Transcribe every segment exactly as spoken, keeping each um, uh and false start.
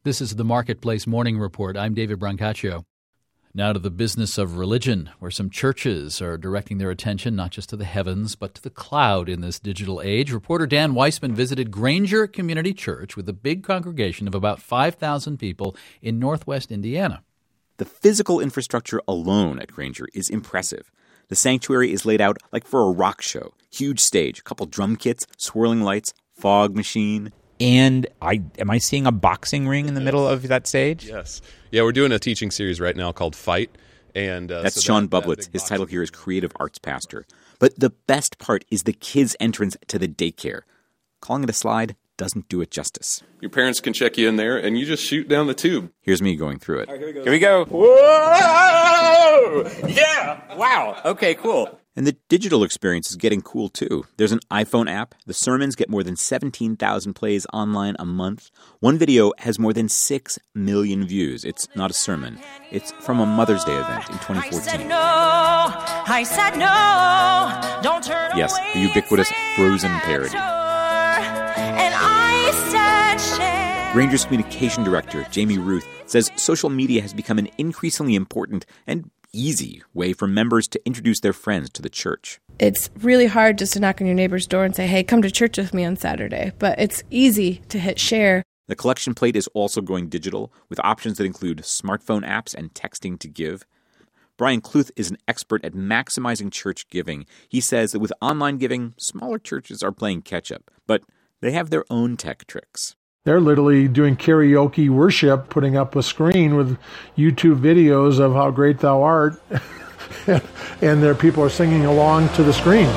This is the Marketplace Morning Report. I'm David Brancaccio. Now to the business of religion, where some churches are directing their attention not just to the heavens, but to the cloud in this digital age. Reporter Dan Weissman visited Granger Community Church with a big congregation of about five thousand people in northwest Indiana. The physical infrastructure alone at Granger is impressive. The sanctuary is laid out like for a rock show. Huge stage, a couple drum kits, swirling lights, fog machine. And I am I seeing a boxing ring in the middle of that stage? Yes. Yeah, we're doing a teaching series right now called Fight. and uh, That's so Sean that, Bublitz. that His title here is Creative Arts Pastor. But the best part is the kids' entrance to the daycare. Calling it a slide doesn't do it justice. Your parents can check you in there, and you just shoot down the tube. Here's me going through it. All right, here we go. Here we go. Whoa! Yeah! Wow. Okay, cool. And the digital experience is getting cool, too. There's an iPhone app. The sermons get more than seventeen thousand plays online a month. One video has more than six million views. It's not a sermon. It's from a Mother's Day event in twenty fourteen. I said no, I said no, don't turn away. Yes, the ubiquitous Frozen parody. And I said share. Granger's communication director, Jamie Ruth, says social media has become an increasingly important and easy way for members to introduce their friends to the church. It's really hard just to knock on your neighbor's door and say, hey, come to church with me on Saturday. But it's easy to hit share. The collection plate is also going digital, with options that include smartphone apps and texting to give. Brian Kluth is an expert at maximizing church giving. He says that with online giving, smaller churches are playing catch-up, but they have their own tech tricks. They're literally doing karaoke worship, putting up a screen with YouTube videos of how great thou art, and their people are singing along to the screen.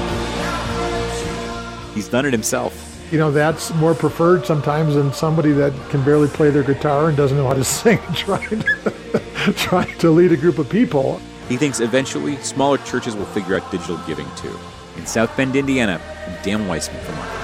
He's done it himself. You know, that's more preferred sometimes than somebody that can barely play their guitar and doesn't know how to sing, trying to, trying to lead a group of people. He thinks eventually smaller churches will figure out digital giving too. In South Bend, Indiana, I'm Dan Weissman for Marketplace.